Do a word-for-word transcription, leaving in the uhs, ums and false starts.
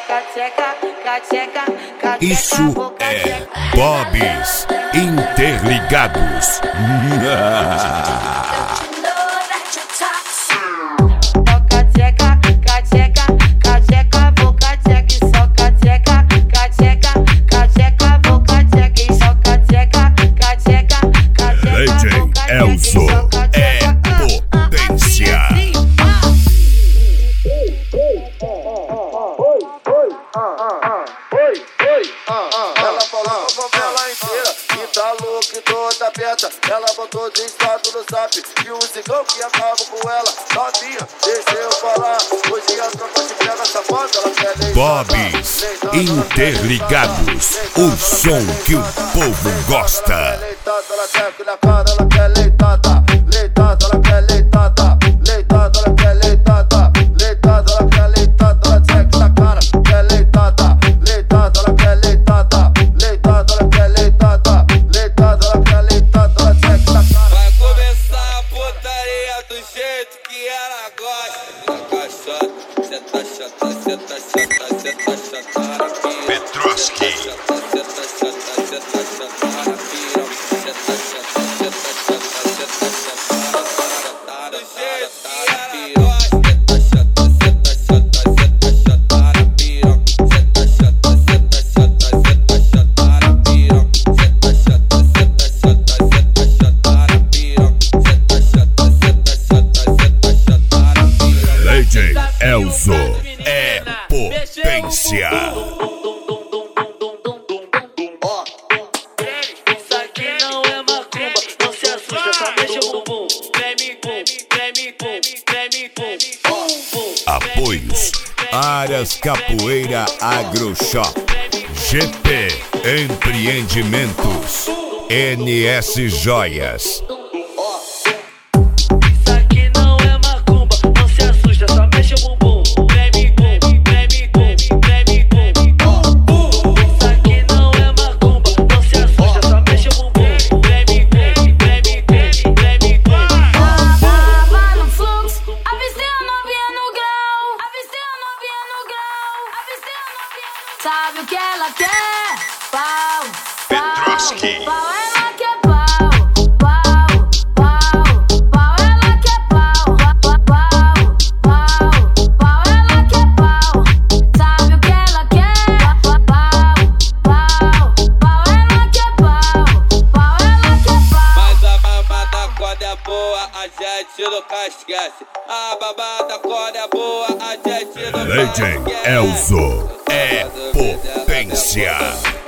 Isso é Bob's Interligados. Elzo é potência. Oi, oi, ah, ah, ah. Oi, oi, ah, ah. Ela falou com a favela inteira que tá louca e toda aberta. Ela botou de estado no zap e o cigão que acaba com ela. Novinha, deixa eu falar. Hoje a tropa te pega safada. Ela quer deitar. Bob's Interligados, o som que o povo gosta. Ela quer que na cara, ela quer leitada. Leitada, ela quer leitada. Leitada, ela quer leitada. Leitada, ela quer leitada. Ela quer que na cara, quer leitada. Leitada, ela quer leitada. Leitada, ela quer leitada. Leitada, ela quer leitada. Ela quer que na cara. Vai começar a putaria do jeito que ela gosta. Fica chata, cê tá chata, cê tá chata, cê tá chata. Petroski. Cê tá chata, cê tá chata. Elzo é potência. Isso aqui não é macumba, não se assusta, só mexe o bumbum. Treme, pum, treme, pum, treme, pum, pum, pum. Apoios Aras Capoeira Agro Shop, G P Empreendimentos, N S Joias. Sabe o que ela quer? Pau, Petroski. pau, ela quer pau, pau, pau, pau, ela quer pau, pau, pau, pau, ela quer pau. Sabe o que ela quer? Pau, pau, pau, ela quer pau, pau, ela quer pau. Mas a babada quando é boa, a gente nunca esquece. A babada quando é boa, a gente nunca esquece. Legend Elzo é potência.